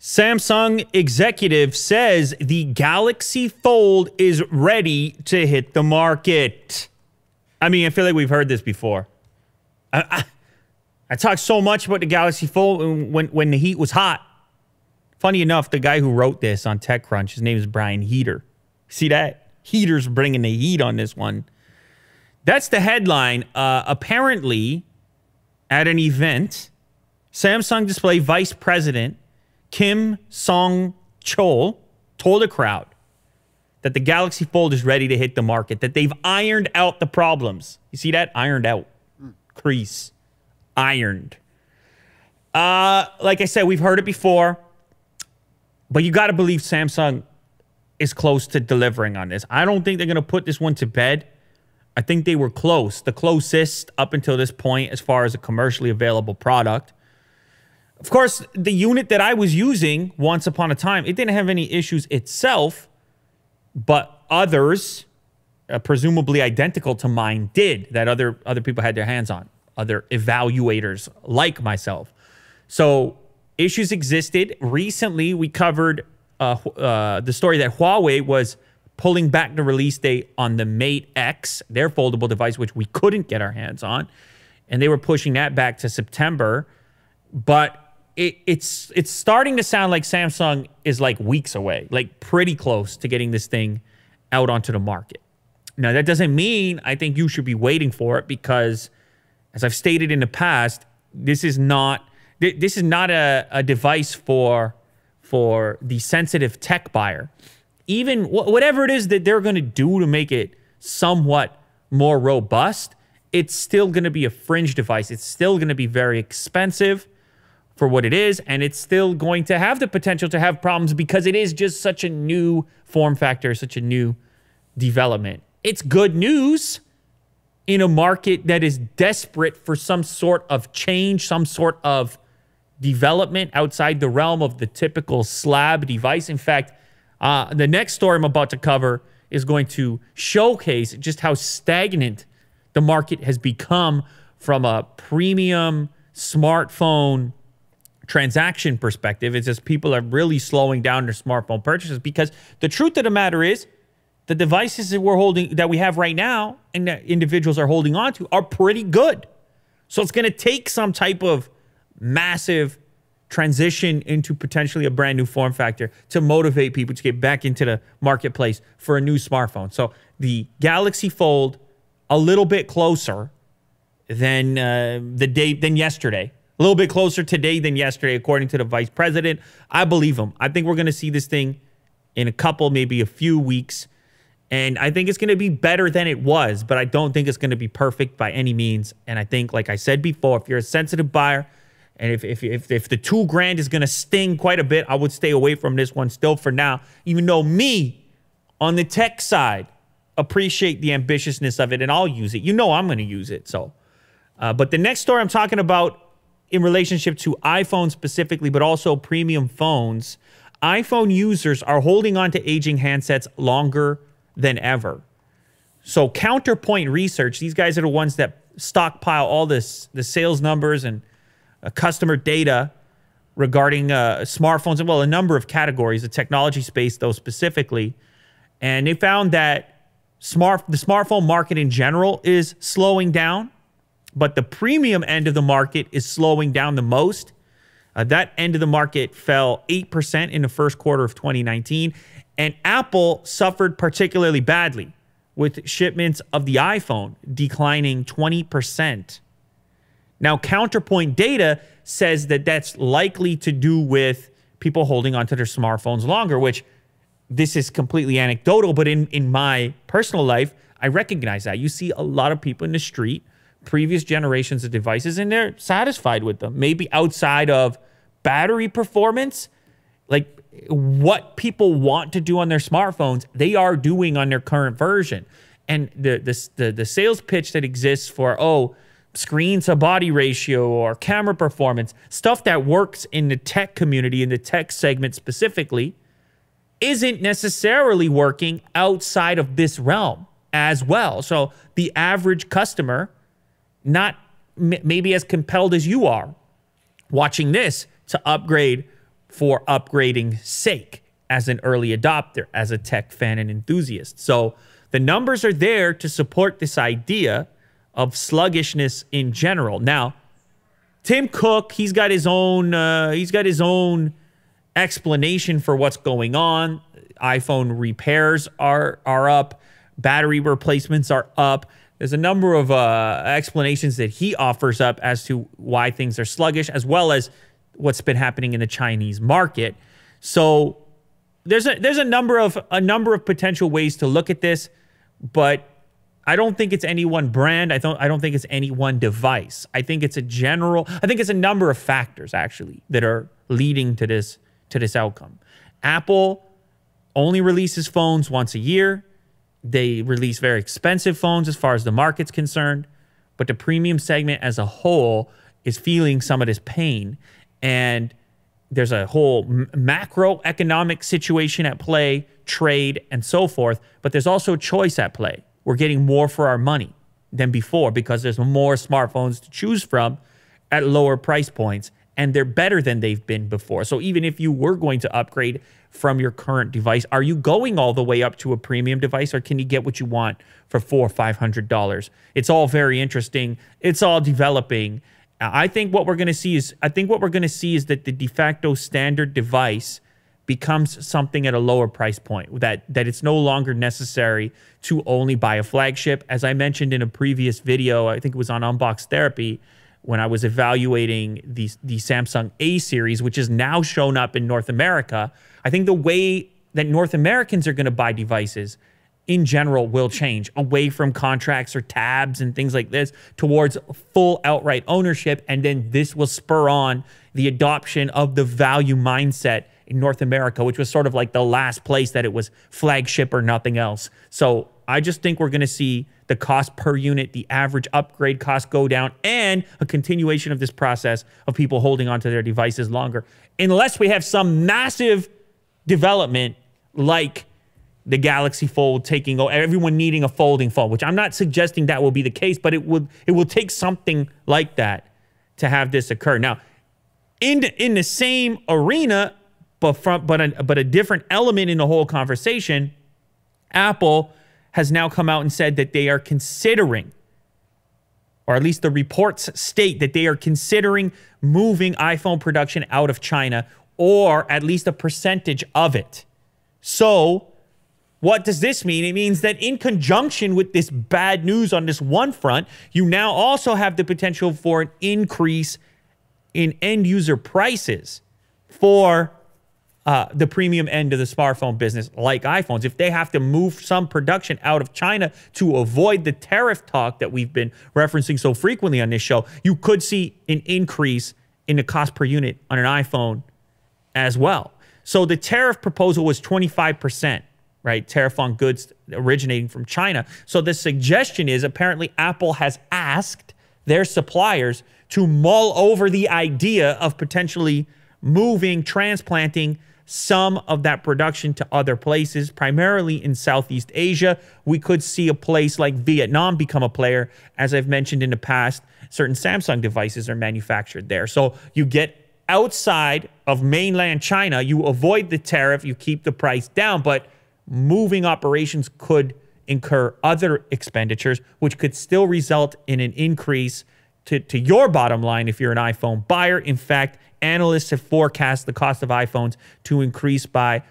Samsung executive says the Galaxy Fold is ready to hit the market. I mean, I feel like we've heard this before. I talked so much about the Galaxy Fold when the heat was hot. Funny enough, the guy who wrote this on TechCrunch, his name is Brian Heater. See that? Heater's bringing the heat on this one. That's the headline. Apparently, at an event, Samsung Display Vice President Kim Song-chol told a crowd that the Galaxy Fold is ready to hit the market, that they've ironed out the problems. You see that? Ironed out. Crease. Ironed. Like I said, we've heard it before, but you got to believe Samsung is close to delivering on this. I don't think they're going to put this one to bed. I think they were close, the closest up until this point as far as a commercially available product. Of course, the unit that I was using once upon a time, it didn't have any issues itself, but others, presumably identical to mine, did, that other people had their hands on, other evaluators like myself. So issues existed. Recently, we covered the story that Huawei was pulling back the release date on the Mate X, their foldable device, which we couldn't get our hands on, and they were pushing that back to September. But it's starting to sound like Samsung is like weeks away, like pretty close to getting this thing out onto the market. Now, that doesn't mean I think you should be waiting for it because, as I've stated in the past, this is not a device for the sensitive tech buyer. Even whatever it is that they're going to do to make it somewhat more robust, it's still going to be a fringe device. It's still going to be very expensive for what it is, and it's still going to have the potential to have problems because it is just such a new form factor, such a new development. It's good news in a market that is desperate for some sort of change, some sort of development outside the realm of the typical slab device. In fact, the next story I'm about to cover is going to showcase just how stagnant the market has become from a premium smartphone transaction perspective. It's just people are really slowing down their smartphone purchases because the truth of the matter is the devices that we have right now and that individuals are holding on to are pretty good. So it's going to take some type of massive transition into potentially a brand new form factor to motivate people to get back into the marketplace for a new smartphone. So the Galaxy Fold, a little bit closer than yesterday. A little bit closer today than yesterday, according to the vice president. I believe him. I think we're going to see this thing in a couple, maybe a few weeks. And I think it's going to be better than it was, but I don't think it's going to be perfect by any means. And I think, like I said before, if you're a sensitive buyer, and if the $2,000 is going to sting quite a bit, I would stay away from this one still for now, even though me, on the tech side, appreciate the ambitiousness of it, and I'll use it. You know I'm going to use it. So, but the next story I'm talking about in relationship to iPhone specifically, but also premium phones, iPhone users are holding on to aging handsets longer than ever. So Counterpoint Research, these guys are the ones that stockpile all the sales numbers and customer data regarding smartphones, and well, a number of categories, the technology space though specifically. And they found that the smartphone market in general is slowing down, but the premium end of the market is slowing down the most. That end of the market fell 8% in the first quarter of 2019. And Apple suffered particularly badly, with shipments of the iPhone declining 20%. Now, Counterpoint data says that that's likely to do with people holding onto their smartphones longer, which this is completely anecdotal, but in my personal life, I recognize that. You see a lot of people in the street, previous generations of devices, and they're satisfied with them. Maybe outside of battery performance, like what people want to do on their smartphones, they are doing on their current version. And the sales pitch that exists for, screen to body ratio or camera performance, stuff that works in the tech community, in the tech segment specifically, isn't necessarily working outside of this realm as well. So the average customer, not maybe as compelled as you are watching this to upgrade for upgrading sake as an early adopter, as a tech fan and enthusiast. So the numbers are there to support this idea of sluggishness in general. Now, Tim Cook, he's got his own explanation for what's going on. iPhone repairs are up. Battery replacements are up. There's a number of explanations that he offers up as to why things are sluggish, as well as what's been happening in the Chinese market. So there's a number of potential ways to look at this, but I don't think it's any one brand. I don't think it's any one device. I think it's a number of factors actually that are leading to this outcome. Apple only releases phones once a year. They release very expensive phones as far as the market's concerned, but the premium segment as a whole is feeling some of this pain. And there's a whole macroeconomic situation at play, trade, and so forth, but there's also choice at play. We're getting more for our money than before because there's more smartphones to choose from at lower price points, and they're better than they've been before. So even if you were going to upgrade from your current device, are you going all the way up to a premium device, or can you get what you want for $400 or $500? It's all very interesting. It's all developing. I think what we're going to see is that the de facto standard device becomes something at a lower price point, that it's no longer necessary to only buy a flagship. As I mentioned in a previous video, I think it was on Unbox Therapy, when I was evaluating the Samsung A series, which is now shown up in North America. I think the way that North Americans are going to buy devices in general will change away from contracts or tabs and things like this towards full outright ownership. And then this will spur on the adoption of the value mindset in North America, which was sort of like the last place that it was flagship or nothing else. So I just think we're going to see the cost per unit, the average upgrade cost go down, and a continuation of this process of people holding onto their devices longer, unless we have some massive development like the Galaxy Fold taking over, everyone needing a folding phone, which I'm not suggesting that will be the case, but it will take something like that to have this occur. Now, in the same arena, but a different element in the whole conversation, Apple has now come out and said that they are considering, or at least the reports state that they are considering moving iPhone production out of China, or at least a percentage of it. So what does this mean? It means that in conjunction with this bad news on this one front, you now also have the potential for an increase in end user prices for the premium end of the smartphone business, like iPhones. If they have to move some production out of China to avoid the tariff talk that we've been referencing so frequently on this show, you could see an increase in the cost per unit on an iPhone as well. So the tariff proposal was 25%, right? Tariff on goods originating from China. So the suggestion is apparently Apple has asked their suppliers to mull over the idea of potentially moving, transplanting some of that production to other places, primarily in Southeast Asia. We could see a place like Vietnam become a player. As I've mentioned in the past, certain Samsung devices are manufactured there. So you get outside of mainland China, you avoid the tariff, you keep the price down, but moving operations could incur other expenditures, which could still result in an increase to your bottom line if you're an iPhone buyer. In fact, analysts have forecast the cost of iPhones to increase by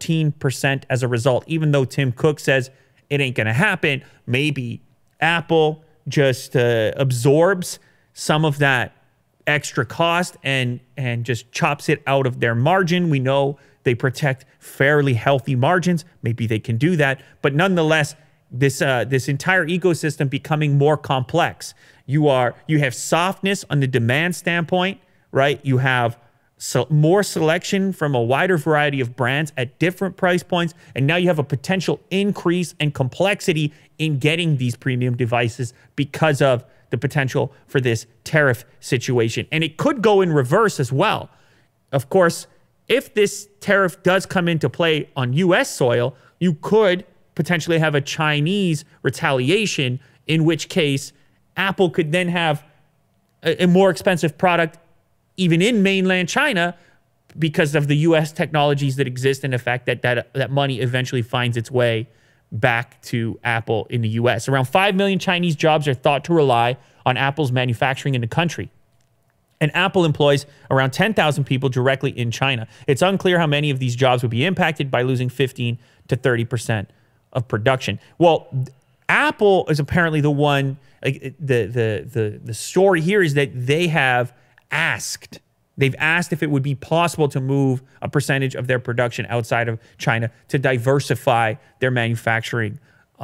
14% as a result. Even though Tim Cook says it ain't going to happen, maybe Apple just absorbs some of that extra cost and just chops it out of their margin. We know they protect fairly healthy margins. Maybe they can do that. But nonetheless, this entire ecosystem becoming more complex. You have softness on the demand standpoint, right? You have more selection from a wider variety of brands at different price points, and now you have a potential increase in complexity in getting these premium devices because of the potential for this tariff situation. And it could go in reverse as well. Of course, if this tariff does come into play on U.S. soil, you could potentially have a Chinese retaliation, in which case Apple could then have a more expensive product even in mainland China, because of the U.S. technologies that exist and the fact that that money eventually finds its way back to Apple in the U.S. Around 5 million Chinese jobs are thought to rely on Apple's manufacturing in the country. And Apple employs around 10,000 people directly in China. It's unclear how many of these jobs would be impacted by losing 15 to 30% of production. Well, Apple is apparently the one, like, the story here is that they have asked, they've asked if it would be possible to move a percentage of their production outside of China to diversify their manufacturing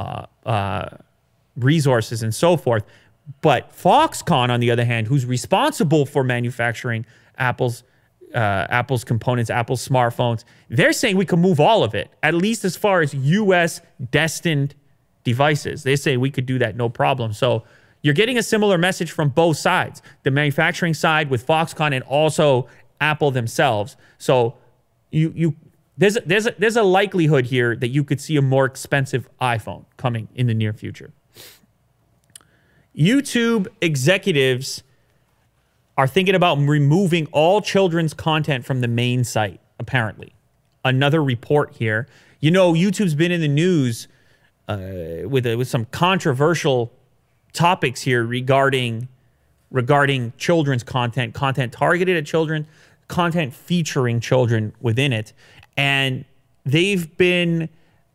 resources and so forth. But Foxconn, on the other hand, who's responsible for manufacturing Apple's components, Apple's smartphones, they're saying we can move all of it, at least as far as U.S. destined devices. They say we could do that, no problem. So you're getting a similar message from both sides, the manufacturing side with Foxconn and also Apple themselves. So there's a likelihood here that you could see a more expensive iPhone coming in the near future. YouTube executives are thinking about removing all children's content from the main site, apparently. Another report here. You know, YouTube's been in the news with some controversial topics here regarding children's content targeted at children, content featuring children within it. And they've been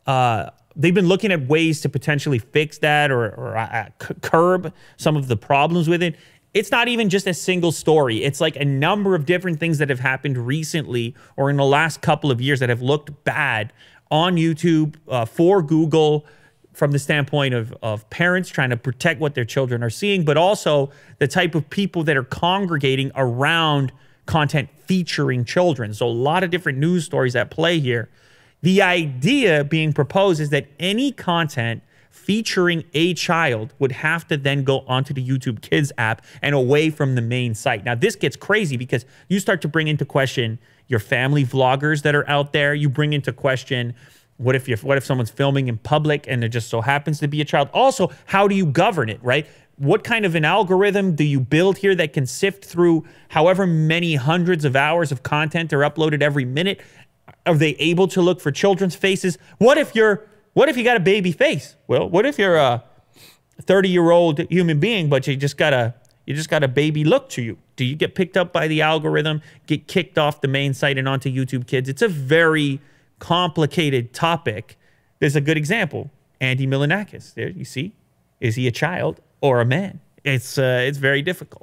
looking at ways to potentially fix that or curb some of the problems with it. It's not even just a single story. It's like a number of different things that have happened recently or in the last couple of years that have looked bad on YouTube for Google from the standpoint of parents trying to protect what their children are seeing, but also the type of people that are congregating around content featuring children. So a lot of different news stories at play here. The idea being proposed is that any content featuring a child would have to then go onto the YouTube Kids app and away from the main site. Now, this gets crazy because you start to bring into question your family vloggers that are out there. You bring into question, what if someone's filming in public and there just so happens to be a child? Also, how do you govern it, right? What kind of an algorithm do you build here that can sift through however many hundreds of hours of content are uploaded every minute? Are they able to look for children's faces? What if you got a baby face? Well, what if you're a 30-year-old human being, but you just got a baby look to you? Do you get picked up by the algorithm, get kicked off the main site and onto YouTube Kids? It's a very complicated topic. There's a good example. Andy Milonakis. There you see. Is he a child or a man? It's very difficult.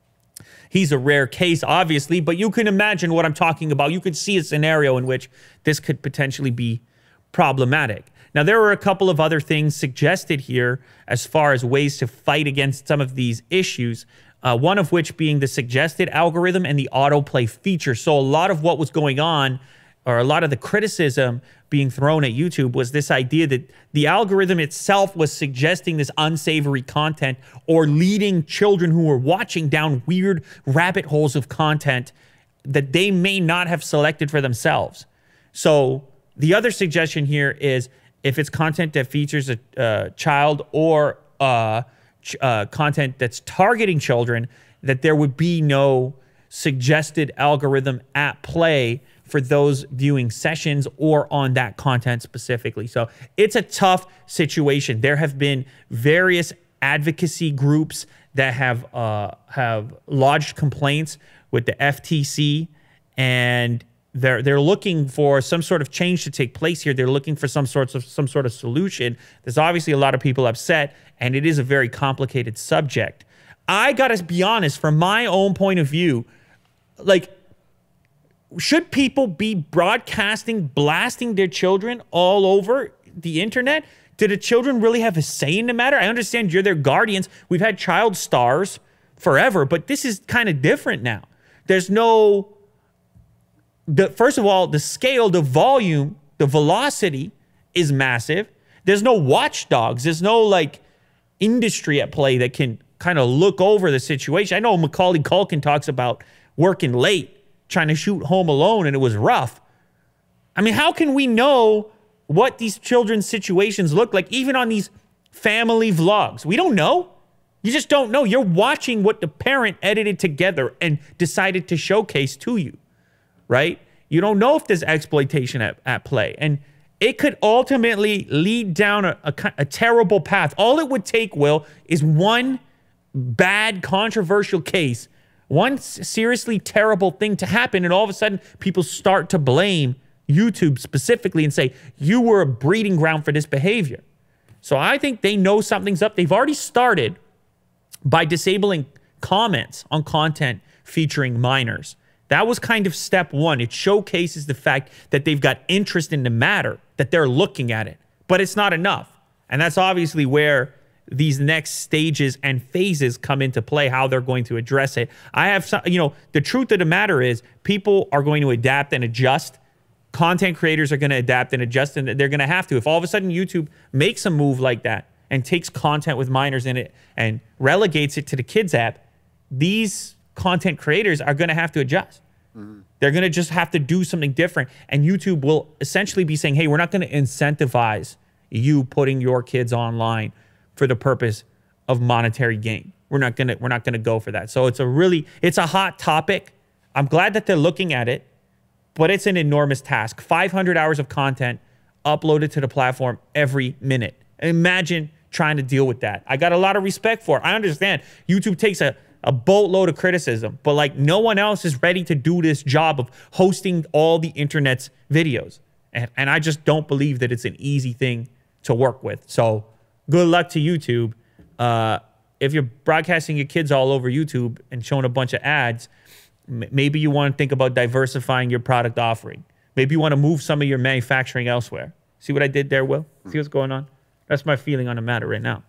He's a rare case, obviously, but you can imagine what I'm talking about. You could see a scenario in which this could potentially be problematic. Now, there are a couple of other things suggested here as far as ways to fight against some of these issues, one of which being the suggested algorithm and the autoplay feature. So a lot of what was going on, or a lot of the criticism being thrown at YouTube, was this idea that the algorithm itself was suggesting this unsavory content or leading children who were watching down weird rabbit holes of content that they may not have selected for themselves. So the other suggestion here is if it's content that features a child or content that's targeting children, that there would be no suggested algorithm at play for those viewing sessions or on that content specifically. So it's a tough situation. There have been various advocacy groups that have lodged complaints with the FTC, and they're looking for some sort of change to take place here. They're looking for some sort of solution. There's obviously a lot of people upset, and it is a very complicated subject. I gotta be honest, from my own point of view, like, should people be broadcasting, blasting their children all over the internet? Do the children really have a say in the matter? I understand you're their guardians. We've had child stars forever, but this is kind of different now. There's no, first of all, the scale, the volume, the velocity is massive. There's no watchdogs. There's no like industry at play that can kind of look over the situation. I know Macaulay Culkin talks about working late, trying to shoot Home Alone, and it was rough. I mean, how can we know what these children's situations look like, even on these family vlogs? We don't know. You just don't know. You're watching what the parent edited together and decided to showcase to you, right? You don't know if there's exploitation at play. And it could ultimately lead down a terrible path. All it would take, Will, is one bad, controversial case, one seriously terrible thing to happen, and all of a sudden people start to blame YouTube specifically and say, you were a breeding ground for this behavior. So I think they know something's up. They've already started by disabling comments on content featuring minors. That was kind of step one. It showcases the fact that they've got interest in the matter, that they're looking at it, but it's not enough. And that's obviously where these next stages and phases come into play, how they're going to address it. I have some, the truth of the matter is people are going to adapt and adjust. Content creators are going to adapt and adjust, and they're going to have to. If all of a sudden YouTube makes a move like that and takes content with minors in it and relegates it to the kids app, these content creators are going to have to adjust. They're going to just have to do something different. And YouTube will essentially be saying, hey, we're not going to incentivize you putting your kids online for the purpose of monetary gain. We're not going to go for that. So it's a hot topic. I'm glad that they're looking at it, but it's an enormous task. 500 hours of content uploaded to the platform every minute. Imagine trying to deal with that. I got a lot of respect for it. I understand YouTube takes a boatload of criticism, but like no one else is ready to do this job of hosting all the internet's videos. And I just don't believe that it's an easy thing to work with. So good luck to YouTube. If you're broadcasting your kids all over YouTube and showing a bunch of ads, maybe you want to think about diversifying your product offering. Maybe you want to move some of your manufacturing elsewhere. See what I did there, Will? See what's going on? That's my feeling on the matter right now.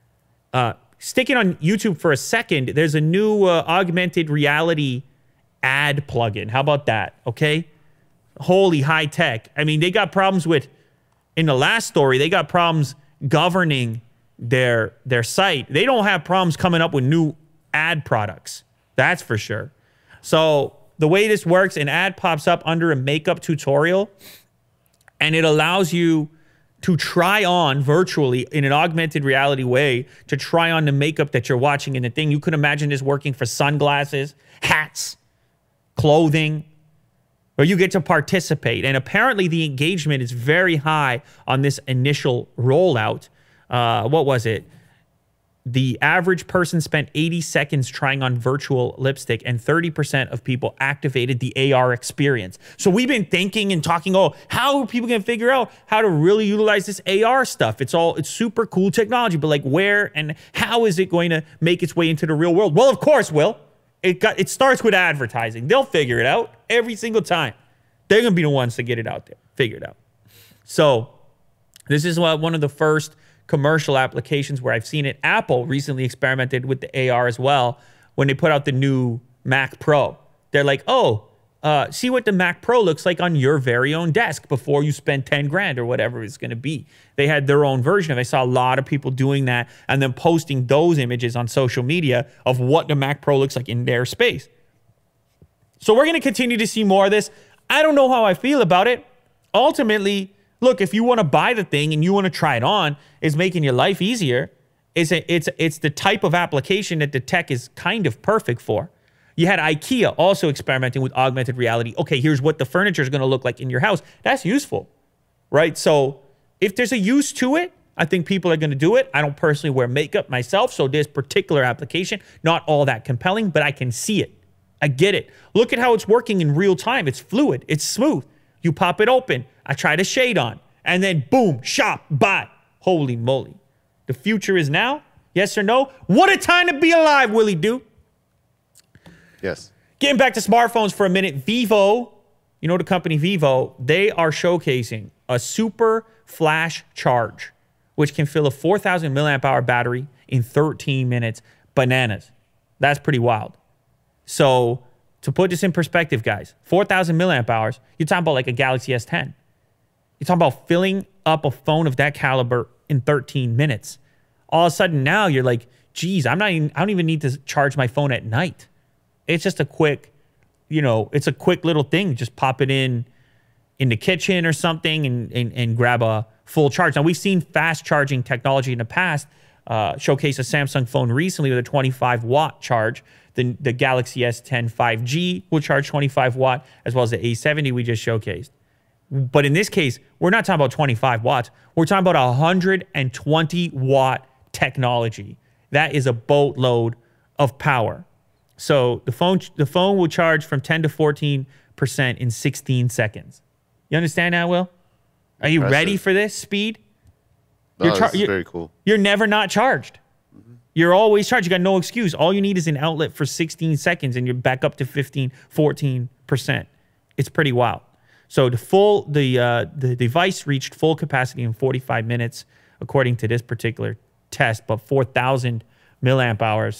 Sticking on YouTube for a second, there's a new augmented reality ad plugin. How about that? Okay. Holy high tech. I mean, they got problems in the last story, they got problems governing their site. They don't have problems coming up with new ad products. That's for sure. So the way this works, an ad pops up under a makeup tutorial, and it allows you to try on virtually in an augmented reality way to try on the makeup that you're watching in the thing. You could imagine this working for sunglasses, hats, clothing, where you get to participate. And apparently the engagement is very high on this initial rollout. What was it? The average person spent 80 seconds trying on virtual lipstick, and 30% of people activated the AR experience. So we've been thinking and talking, how are people going to figure out how to really utilize this AR stuff? It's super cool technology, but like where and how is it going to make its way into the real world? Well, of course, Will. It starts with advertising. They'll figure it out every single time. They're going to be the ones to get it out there, figure it out. So this is one of the first commercial applications where I've seen it. Apple recently experimented with the AR as well when they put out the new Mac Pro. They're like, see what the Mac Pro looks like on your very own desk before you spend 10 grand or whatever it's going to be. They had their own version of it. I saw a lot of people doing that and then posting those images on social media of what the Mac Pro looks like in their space. So we're going to continue to see more of this. I don't know how I feel about it. Ultimately, look, if you want to buy the thing and you want to try it on, it's making your life easier. It's the type of application that the tech is kind of perfect for. You had IKEA also experimenting with augmented reality. Okay, here's what the furniture is going to look like in your house. That's useful, right? So if there's a use to it, I think people are going to do it. I don't personally wear makeup myself, so this particular application, not all that compelling, but I can see it. I get it. Look at how it's working in real time. It's fluid. It's smooth. You pop it open. I try the shade on. And then boom, shop, buy. Holy moly. The future is now? Yes or no? What a time to be alive, Willie Do. Yes. Getting back to smartphones for a minute. Vivo, you know the company Vivo, they are showcasing a super flash charge, which can fill a 4,000 milliamp hour battery in 13 minutes. Bananas. That's pretty wild. So to put this in perspective, guys, 4,000 milliamp hours, you're talking about like a Galaxy S10. You're talking about filling up a phone of that caliber in 13 minutes. All of a sudden now you're like, geez, I don't even need to charge my phone at night. It's just a quick, it's a quick little thing. Just pop it in the kitchen or something and grab a full charge. Now, we've seen fast charging technology in the past. Showcase a Samsung phone recently with a 25-watt charge The Galaxy S10 5G will charge 25 watt, as well as the A70 we just showcased. But in this case, we're not talking about 25 watts. We're talking about 120 watt technology. That is a boatload of power. So the phone will charge from 10 to 14% in 16 seconds. You understand that, Will? Are you ready for this speed? No, this is very cool. You're never not charged. You're always charged. You got no excuse. All you need is an outlet for 16 seconds and you're back up to 15, 14%. It's pretty wild. So the device reached full capacity in 45 minutes, according to this particular test, but 4,000 milliamp hours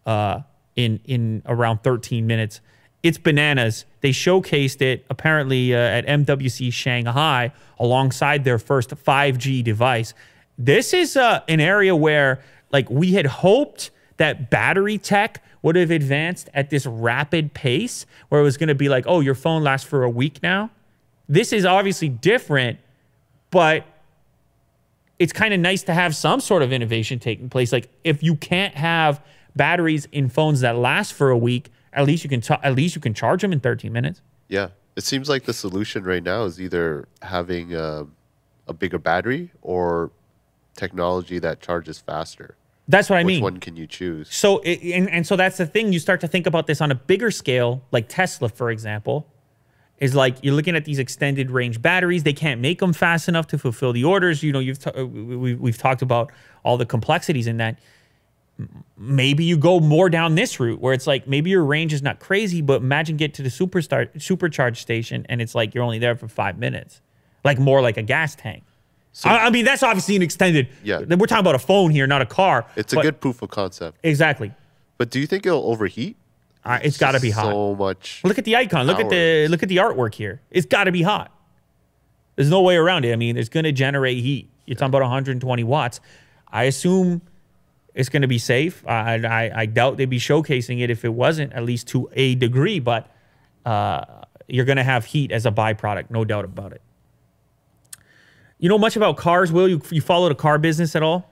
in around 13 minutes. It's bananas. They showcased it apparently at MWC Shanghai alongside their first 5G device. This is an area where, like, we had hoped that battery tech would have advanced at this rapid pace where it was going to be like, oh, your phone lasts for a week now. This is obviously different, but it's kind of nice to have some sort of innovation taking place. Like, if you can't have batteries in phones that last for a week, at least you can charge them in 13 minutes. Yeah, it seems like the solution right now is either having a bigger battery or technology that charges faster. That's what I mean. Which one can you choose? So, so that's the thing. You start to think about this on a bigger scale, like Tesla, for example, is like you're looking at these extended range batteries. They can't make them fast enough to fulfill the orders. You know, we've talked about all the complexities in that. Maybe you go more down this route where it's like maybe your range is not crazy, but imagine get to the supercharge station and it's like you're only there for 5 minutes, like more like a gas tank. So, I mean, that's obviously an extended. Yeah, we're talking about a phone here, not a car. It's a good proof of concept. Exactly. But do you think it'll overheat? It's got to be hot. So much. Look at the icon. Look at the artwork here. It's got to be hot. There's no way around it. I mean, it's going to generate heat. You're talking about 120 watts. I assume it's going to be safe. I doubt they'd be showcasing it if it wasn't, at least to a degree. But you're going to have heat as a byproduct, no doubt about it. You know much about cars, Will? You follow the car business at all?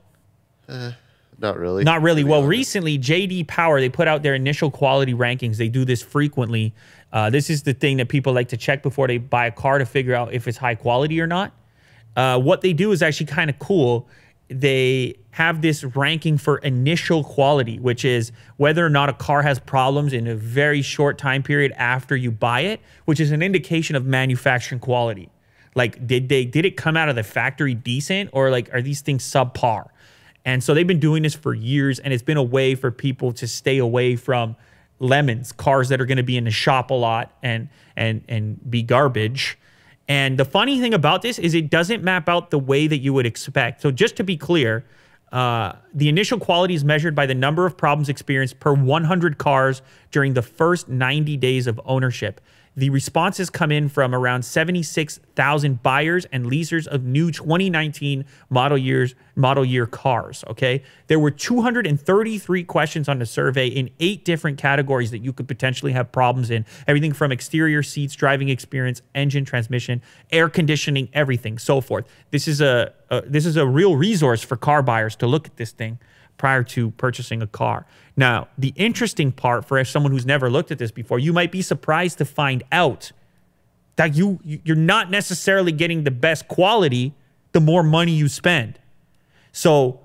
Not really. Not really. Well, recently, J.D. Power, they put out their initial quality rankings. They do this frequently. This is the thing that people like to check before they buy a car to figure out if it's high quality or not. What they do is actually kind of cool. They have this ranking for initial quality, which is whether or not a car has problems in a very short time period after you buy it, which is an indication of manufacturing quality. Like, did it come out of the factory decent, or like are these things subpar? And so they've been doing this for years, and it's been a way for people to stay away from lemons, cars that are going to be in the shop a lot and be garbage. And the funny thing about this is it doesn't map out the way that you would expect. So just to be clear, the initial quality is measured by the number of problems experienced per 100 cars during the first 90 days of ownership. The responses come in from around 76,000 buyers and leasers of new 2019 model year cars, okay? There were 233 questions on the survey in 8 different categories that you could potentially have problems in. Everything from exterior seats, driving experience, engine, transmission, air conditioning, everything, so forth. This is a real resource for car buyers to look at this thing prior to purchasing a car. Now, the interesting part for someone who's never looked at this before, you might be surprised to find out that you're not necessarily getting the best quality the more money you spend. So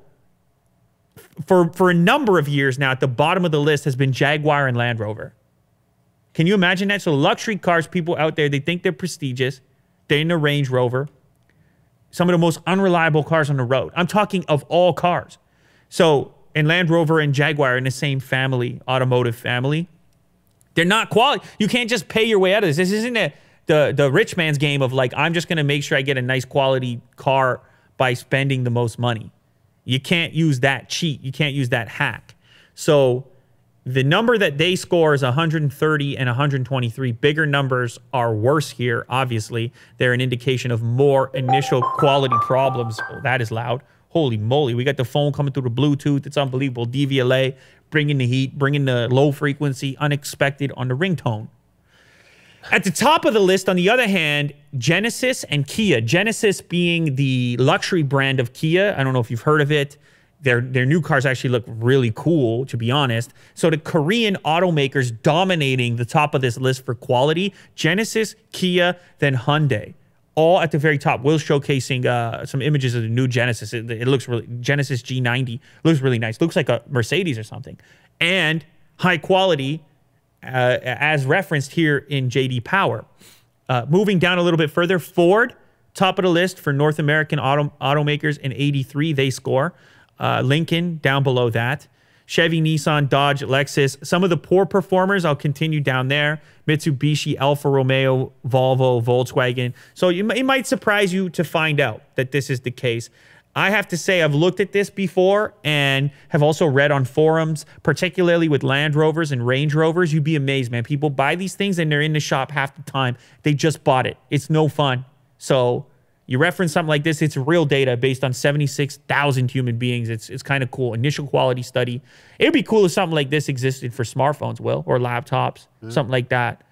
for a number of years now, at the bottom of the list has been Jaguar and Land Rover. Can you imagine that? So luxury cars, people out there, they think they're prestigious. They're in a Range Rover. Some of the most unreliable cars on the road. I'm talking of all cars. So, and Land Rover and Jaguar are in the same family, automotive family. They're not quality. You can't just pay your way out of this. This isn't the rich man's game of like, I'm just going to make sure I get a nice quality car by spending the most money. You can't use that cheat. You can't use that hack. So the number that they score is 130 and 123. Bigger numbers are worse here, obviously. They're an indication of more initial quality problems. Oh, that is loud. Holy moly, we got the phone coming through the Bluetooth. It's unbelievable. DVLA, bringing the heat, bringing the low frequency, unexpected on the ringtone. At the top of the list, on the other hand, Genesis and Kia. Genesis being the luxury brand of Kia. I don't know if you've heard of it. Their new cars actually look really cool, to be honest. So the Korean automakers dominating the top of this list for quality: Genesis, Kia, then Hyundai. All at the very top. Will showcasing some images of the new Genesis. It looks really, Genesis G90 looks really nice. Looks like a Mercedes or something. And high quality, as referenced here in JD Power. Moving down a little bit further, Ford, top of the list for North American automakers in 83, they score. Lincoln down below that. Chevy, Nissan, Dodge, Lexus. Some of the poor performers, I'll continue down there. Mitsubishi, Alfa Romeo, Volvo, Volkswagen. So it might surprise you to find out that this is the case. I have to say I've looked at this before and have also read on forums, particularly with Land Rovers and Range Rovers. You'd be amazed, man. People buy these things and they're in the shop half the time. They just bought it. It's no fun. So you reference something like this, it's real data based on 76,000 human beings. It's kind of cool. Initial quality study. It'd be cool if something like this existed for smartphones, Will, or laptops, something like that.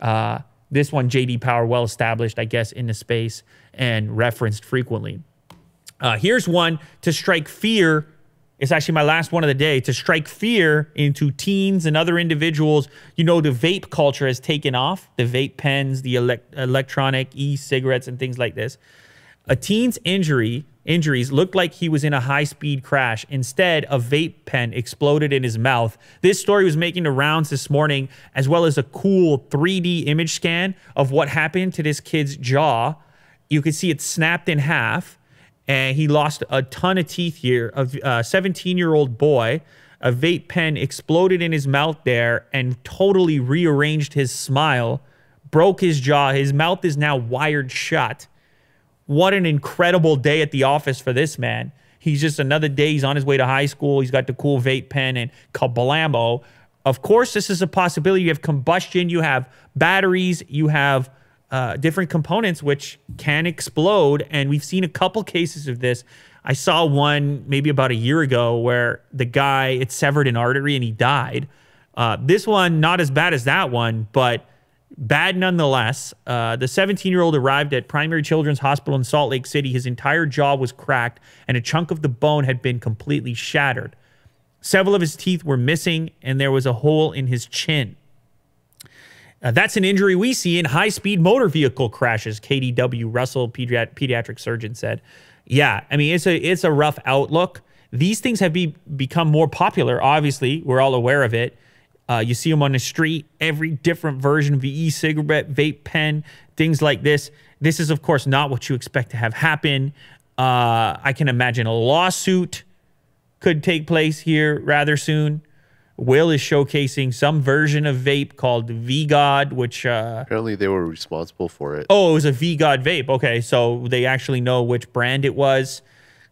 This one, JD Power, well established, I guess, in the space and referenced frequently. Here's one to strike fear. It's actually my last one of the day. To strike fear into teens and other individuals. You know, the vape culture has taken off. The vape pens, the electronic e-cigarettes and things like this. A teen's injuries looked like he was in a high-speed crash. Instead, a vape pen exploded in his mouth. This story was making the rounds this morning, as well as a cool 3D image scan of what happened to this kid's jaw. You can see it snapped in half, and he lost a ton of teeth here. A 17-year-old boy, a vape pen exploded in his mouth there and totally rearranged his smile, broke his jaw. His mouth is now wired shut. What an incredible day at the office for this man. He's just another day. He's on his way to high school. He's got the cool vape pen and kablamo. Of course, this is a possibility. You have combustion. You have batteries. You have different components which can explode. And we've seen a couple cases of this. I saw one maybe about a year ago where the guy, it severed an artery and he died. This one, not as bad as that one, but bad nonetheless. The 17-year-old arrived at Primary Children's Hospital in Salt Lake City. His entire jaw was cracked and a chunk of the bone had been completely shattered. Several of his teeth were missing and there was a hole in his chin. That's an injury we see in high-speed motor vehicle crashes, KDW Russell, pediatric surgeon, said. Yeah, I mean, it's a rough outlook. These things have become more popular, obviously. We're all aware of it. You see them on the street, every different version of the e-cigarette, vape pen, things like this. This is, of course, not what you expect to have happen. I can imagine a lawsuit could take place here rather soon. Will is showcasing some version of vape called VGOD, which... apparently they were responsible for it. Oh, it was a VGOD vape. Okay, so they actually know which brand it was.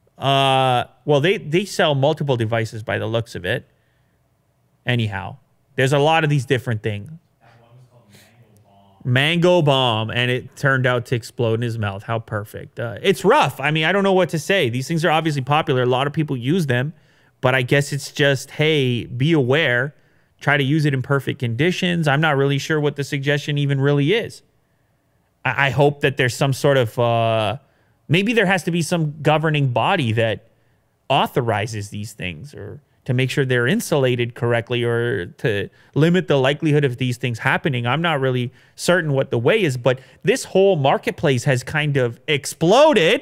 Well, they sell multiple devices by the looks of it. Anyhow. There's a lot of these different things. That one was called Mango Bomb, and it turned out to explode in his mouth. How perfect. It's rough. I mean, I don't know what to say. These things are obviously popular. A lot of people use them, but I guess it's just, hey, be aware. Try to use it in perfect conditions. I'm not really sure what the suggestion even really is. I hope that there's some sort of, maybe there has to be some governing body that authorizes these things, or to make sure they're insulated correctly, or to limit the likelihood of these things happening. I'm not really certain what the way is, but this whole marketplace has kind of exploded.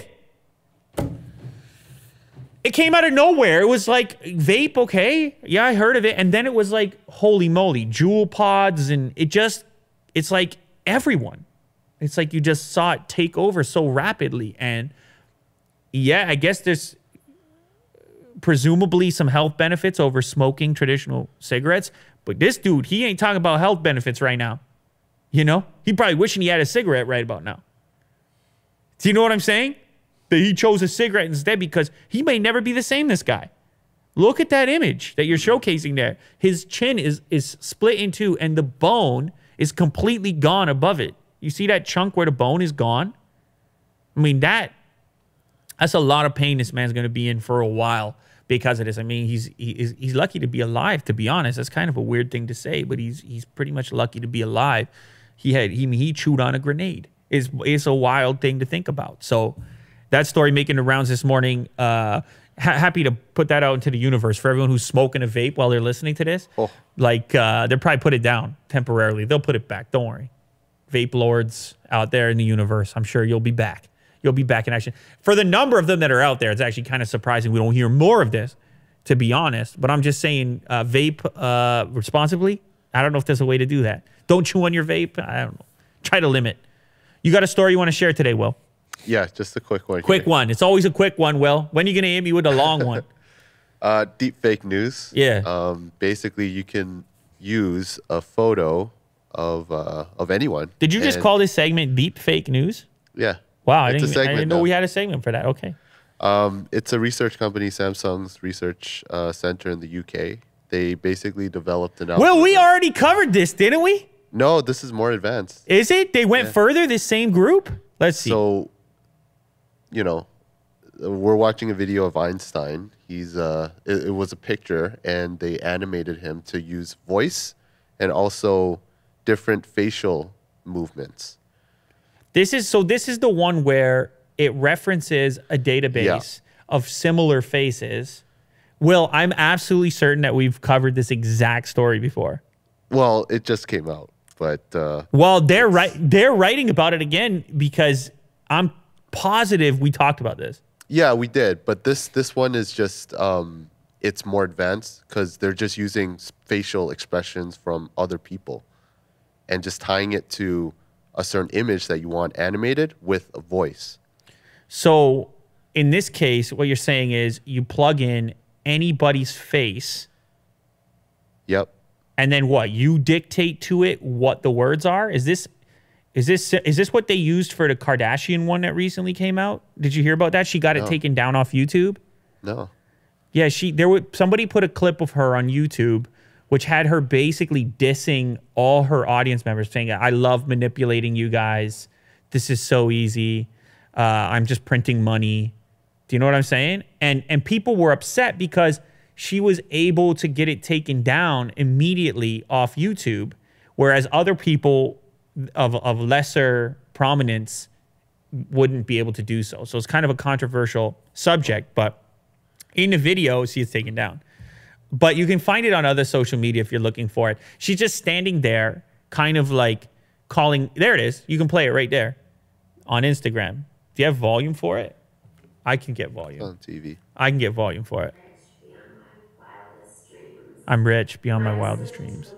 It came out of nowhere. It was like, vape, okay. Yeah, I heard of it. And then it was like, holy moly, Juul pods. And it's like everyone. It's like you just saw it take over so rapidly. And yeah, I guess there's presumably some health benefits over smoking traditional cigarettes. But this dude, he ain't talking about health benefits right now. You know? He probably wishing he had a cigarette right about now. Do you know what I'm saying? That he chose a cigarette instead, because he may never be the same, this guy. Look at that image that you're showcasing there. His chin is split in two and the bone is completely gone above it. You see that chunk where the bone is gone? I mean, that's a lot of pain this man's going to be in for a while because of this. I mean, he's lucky to be alive, to be honest. That's kind of a weird thing to say, but he's pretty much lucky to be alive. He chewed on a grenade. It's a wild thing to think about. So that story making the rounds this morning. happy to put that out into the universe for everyone who's smoking a vape while they're listening to this. Oh. Like, they'll probably put it down temporarily. They'll put it back. Don't worry. Vape lords out there in the universe, I'm sure you'll be back. You'll be back in action. For the number of them that are out there, it's actually kind of surprising we don't hear more of this, to be honest. But I'm just saying, vape responsibly. I don't know if there's a way to do that. Don't chew on your vape. I don't know. Try to limit. You got a story you want to share today, Will? Yeah, just a quick one. Quick one. It's always a quick one, Will. When are you going to hit me with a long one? Deep fake news. Yeah. Basically, you can use a photo of anyone. Did you just call this segment Deep Fake News? Yeah. Wow, I It's a didn't segment know now. we had a segment for that. Okay. It's a research company, Samsung's research center in the UK. They basically developed an Well, we algorithm. already covered this, didn't we? No, this is more advanced. Is it? They went further, this same group? Let's see. So, you know, we're watching a video of Einstein. It was a picture, and they animated him to use voice and also different facial movements. This is the one where it references a database of similar faces. Will, I'm absolutely certain that we've covered this exact story before. Well, it just came out, but Well, they're writing about it again because I'm positive we talked about this. yeah, we did. But this one is just it's more advanced because they're just using facial expressions from other people and just tying it to a certain image that you want animated with a voice. So in this case, what you're saying is you plug in anybody's face Yep. and then what? You dictate to it what the words are? Is this what they used for the Kardashian one that recently came out? Did you hear about that? She got it taken down off YouTube. No. Yeah, somebody put a clip of her on YouTube which had her basically dissing all her audience members, saying, I love manipulating you guys. This is so easy. I'm just printing money. Do you know what I'm saying? And people were upset because she was able to get it taken down immediately off YouTube, whereas other people of lesser prominence wouldn't be able to do so. So it's kind of a controversial subject, but in the video, she is taken down. But you can find it on other social media if you're looking for it. She's just standing there, kind of like calling. There it is. You can play it right there on Instagram. Do you have volume for it? I can get volume. On TV. I can get volume for it. I'm rich beyond my wildest dreams.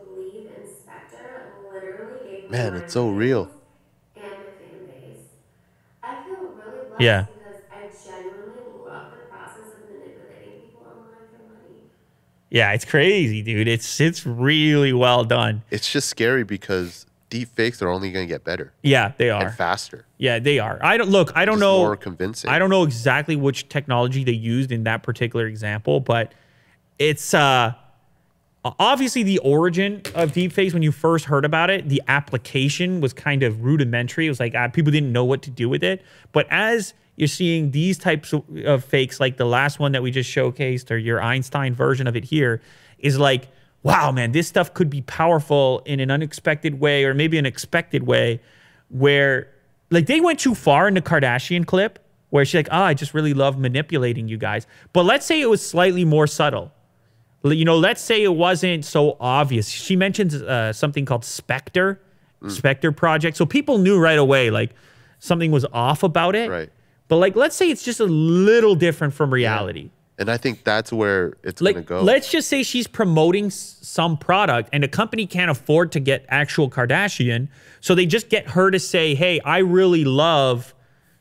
Man, it's so real. And my fan base. I feel really blessed Yeah. because I genuinely love the process of manipulating people online for money. Yeah, it's crazy, dude. It's really well done. It's just scary because deep fakes are only going to get better Yeah, they are. and faster. Yeah, they are. I don't Just know. more convincing. I don't know exactly which technology they used in that particular example, but it's obviously the origin of deepfakes. When you first heard about it, the application was kind of rudimentary. It was like people didn't know what to do with it. But as you're seeing these types of fakes, like the last one that we just showcased, or your Einstein version of it here, is like, wow, man, this stuff could be powerful in an unexpected way, or maybe an expected way, where like they went too far in the Kardashian clip where she's like, I just really love manipulating you guys. But let's say it was slightly more subtle. You know, let's say it wasn't so obvious. She mentions something called Spectre Project. So people knew right away, like, something was off about it. Right. But, like, let's say it's just a little different from reality. And I think that's where it's going to go. Let's just say she's promoting some product and the company can't afford to get actual Kardashian. So they just get her to say, hey, I really love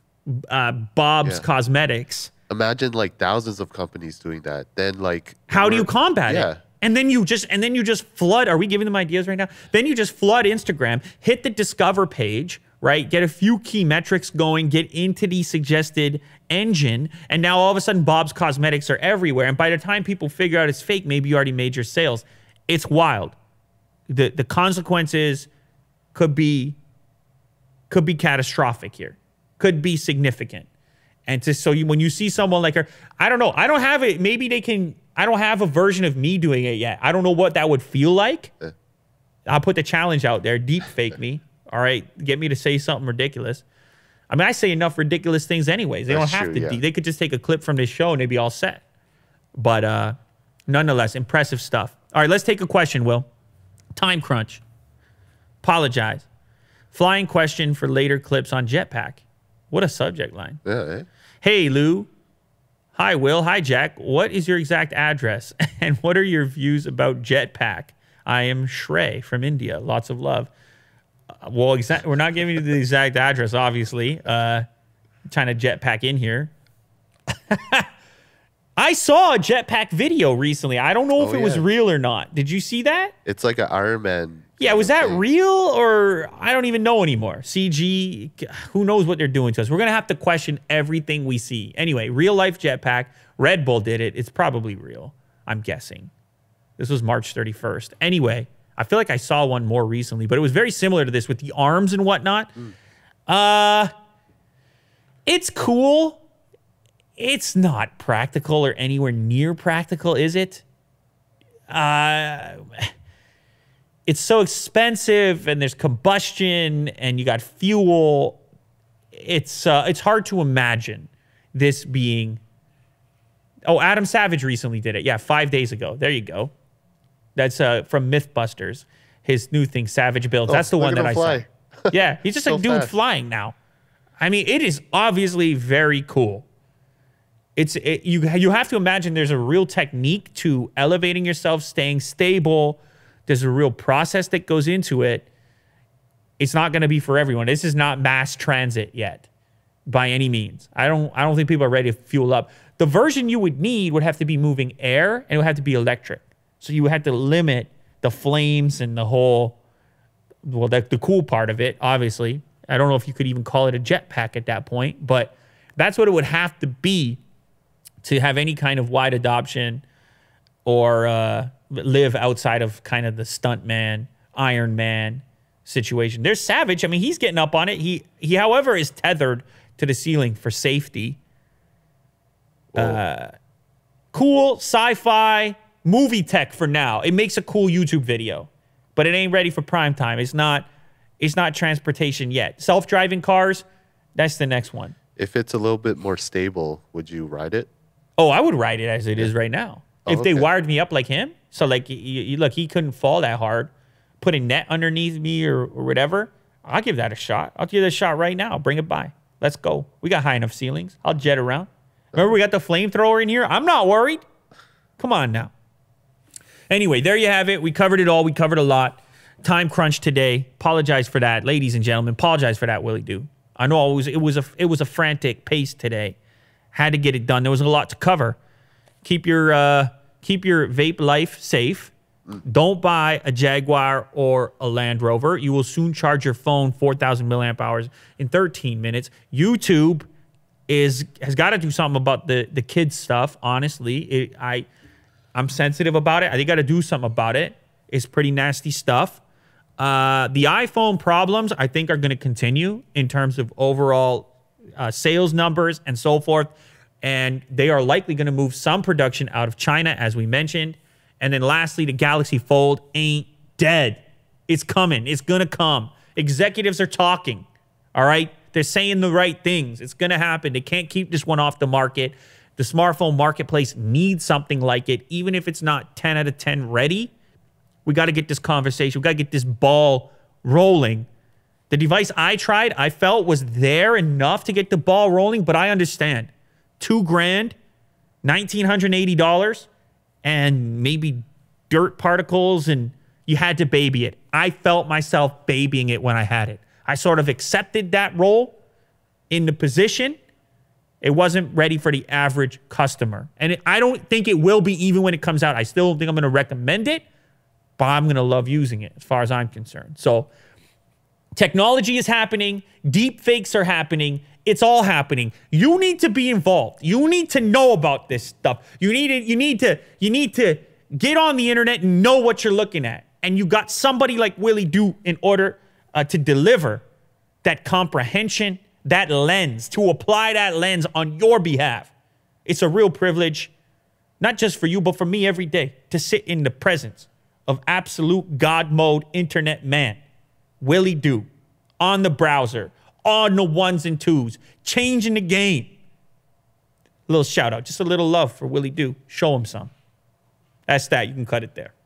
Bob's Cosmetics. Imagine like thousands of companies doing that. Then like, How do you combat Yeah. it? And then you just flood. Are we giving them ideas right now? Then you just flood Instagram, hit the discover page, right? Get a few key metrics going, get into the suggested engine, and now all of a sudden Bob's Cosmetics are everywhere. And by the time people figure out it's fake, maybe you already made your sales. It's wild. The consequences could be catastrophic here. Could be significant. And when you see someone like her, I don't know. I don't have it. Maybe they can. I don't have a version of me doing it yet. I don't know what that would feel like. I'll put the challenge out there. Deep fake me. All right. Get me to say something ridiculous. I mean, I say enough ridiculous things anyways. They That's don't have true, to. yeah. They could just take a clip from this show and they'd be all set. But nonetheless, impressive stuff. All right, let's take a question, Will. Time crunch. Apologize. Flying question for later clips on Jetpack. What a subject line. Yeah, eh? Hey, Lou. Hi, Will. Hi, Jack. What is your exact address? And what are your views about Jetpack? I am Shrey from India. Lots of love. Well, we're not giving you the exact address, obviously. Trying to Jetpack in here. I saw a Jetpack video recently. I don't know if it was real or not. Did you see that? It's like an Iron Man. Yeah, was that real or I don't even know anymore. CG, who knows what they're doing to us. We're going to have to question everything we see. Anyway, real life Jetpack. Red Bull did it. It's probably real, I'm guessing. This was March 31st. Anyway, I feel like I saw one more recently, but it was very similar to this with the arms and whatnot. It's cool. It's not practical or anywhere near practical, is it? It's so expensive, and there's combustion, and you got fuel. It's hard to imagine this being. Oh, Adam Savage recently did it. Yeah, 5 days ago. There you go. That's from MythBusters. His new thing, Savage Builds. That's the one that I saw. Yeah, he's just So a dude fast. flying now. I mean, it is obviously very cool. You have to imagine there's a real technique to elevating yourself, staying stable. There's a real process that goes into it. It's not going to be for everyone. This is not mass transit yet, by any means. I don't think people are ready to fuel up. The version you would need would have to be moving air, and it would have to be electric. So you would have to limit the flames and the whole, well, the cool part of it, obviously. I don't know if you could even call it a jetpack at that point, but that's what it would have to be to have any kind of wide adoption or live outside of kind of the stuntman, Iron Man situation. There's Savage. I mean, he's getting up on it. He however, is tethered to the ceiling for safety. Cool sci-fi movie tech for now. It makes a cool YouTube video, but it ain't ready for prime time. It's not transportation yet. Self-driving cars, that's the next one. If it's a little bit more stable, would you ride it? Oh, I would ride it as it is right now. If they okay. wired me up like him, so like you look, he couldn't fall that hard. Put a net underneath me or whatever, I'll give that a shot. I'll give that a shot right now. Bring it by. Let's go. We got high enough ceilings. I'll jet around. Remember, we got the flamethrower in here. I'm not worried. Come on now. Anyway, there you have it. We covered it all. We covered a lot. Time crunch today. Apologize for that, ladies and gentlemen. Apologize for that, Willie Do. I know it was a frantic pace today. Had to get it done. There was a lot to cover. Keep your vape life safe. Don't buy a Jaguar or a Land Rover. You will soon charge your phone 4,000 milliamp hours in 13 minutes. YouTube has got to do something about the kids stuff. Honestly, I'm sensitive about it. I think got to do something about it. It's pretty nasty stuff. The iPhone problems, I think, are going to continue in terms of overall sales numbers and so forth. And they are likely going to move some production out of China, as we mentioned. And then lastly, the Galaxy Fold ain't dead. It's coming. It's going to come. Executives are talking. All right? They're saying the right things. It's going to happen. They can't keep this one off the market. The smartphone marketplace needs something like it, even if it's not 10 out of 10 ready. We got to get this conversation. We got to get this ball rolling. The device I tried, I felt was there enough to get the ball rolling, but I understand. $2,000, $1,980, and maybe dirt particles, and you had to baby it. I felt myself babying it when I had it. I sort of accepted that role in the position. It wasn't ready for the average customer. And I don't think it will be even when it comes out. I still don't think I'm going to recommend it, but I'm going to love using it as far as I'm concerned. So technology is happening. Deep fakes are happening. It's all happening. You need to be involved. You need to know about this stuff. You need to get on the internet and know what you're looking at. And you got somebody like Willie Do in order to deliver that comprehension, that lens, to apply that lens on your behalf. It's a real privilege, not just for you, but for me every day, to sit in the presence of absolute God mode internet man, Willie Do, on the browser, on the ones and twos, changing the game. A little shout out, just a little love for Willie Do. Show him some. That's that. You can cut it there.